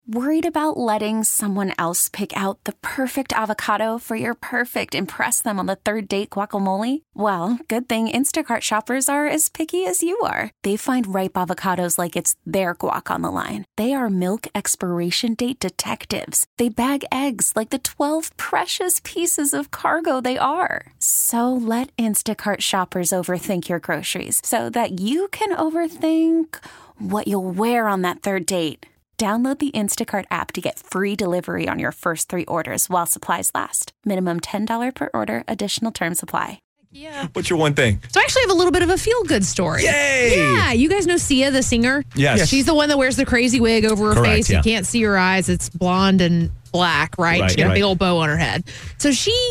Worried about letting someone else pick out the perfect avocado for your perfect impress them on the third date guacamole? Well, good thing Instacart shoppers are as picky as you are. They find ripe avocados like it's their guac on the line. They are milk expiration date detectives. They bag eggs like the 12 precious pieces of cargo they are. So let Instacart shoppers overthink your groceries so that you can overthink what you'll wear on that third date. Download the Instacart app to get free delivery on your first 3 orders while supplies last. Minimum $10 per order. Additional terms apply. Yeah. What's your one thing? So I actually have a little bit of a feel-good story. Yay! Yeah, you guys know Sia, the singer? Yes. She's the one that wears the crazy wig over her Correct, face. yeah. You can't see her eyes. It's blonde and black, right? Right, She got a right. big old bow on her head. So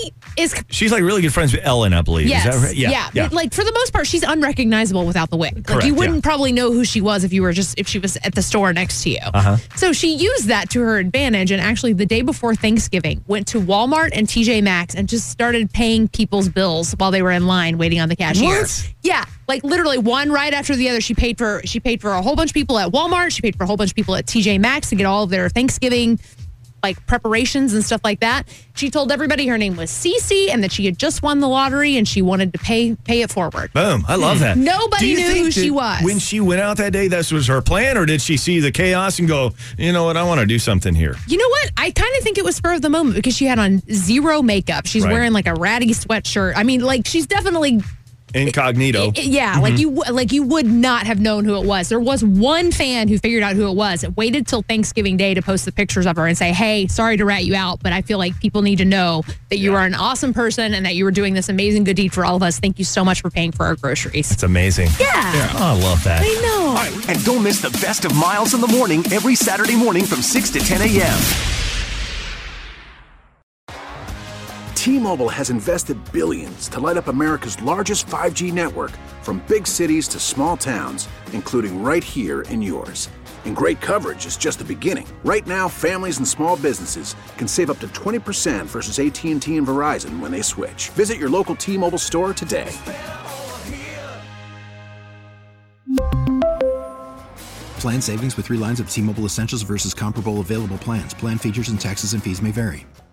She's like really good friends with Ellen, I believe. yes, Is that right? yeah. But, like for the most part, she's unrecognizable without the wig. Like Correct, you wouldn't yeah. probably know who she was if she was at the store next to you. Uh-huh. So she used that to her advantage, and actually the day before Thanksgiving went to Walmart and TJ Maxx and just started paying people's bills while they were in line waiting on the cashier. What? Yeah, like literally one right after the other. She paid for a whole bunch of people at Walmart. She paid for a whole bunch of people at TJ Maxx to get all of their Thanksgiving like preparations and stuff like that. She told everybody her name was Cece and that she had just won the lottery and she wanted to pay it forward. Boom. I love that. Nobody Do you knew think who she that was. When she went out that day, this was her plan, or did she see the chaos and go, you know what, I want to do something here? You know what? I kind of think it was spur of the moment because she had on zero makeup. She's Right. wearing like a ratty sweatshirt. I mean, like she's definitely Incognito. yeah, like you would not have known who it was. There was one fan who figured out who it was. It waited till Thanksgiving Day to post the pictures of her and say, "Hey, sorry to rat you out, but I feel like people need to know that you are an awesome person and that you were doing this amazing good deed for all of us. Thank you so much for paying for our groceries." It's amazing. Yeah. Oh, I love that. I know. All right, and don't miss the best of Miles in the Morning every Saturday morning from 6 to 10 a.m. T-Mobile has invested billions to light up America's largest 5G network, from big cities to small towns, including right here in yours. And great coverage is just the beginning. Right now, families and small businesses can save up to 20% versus AT&T and Verizon when they switch. Visit your local T-Mobile store today. Plan savings with 3 lines of T-Mobile Essentials versus comparable available plans. Plan features and taxes and fees may vary.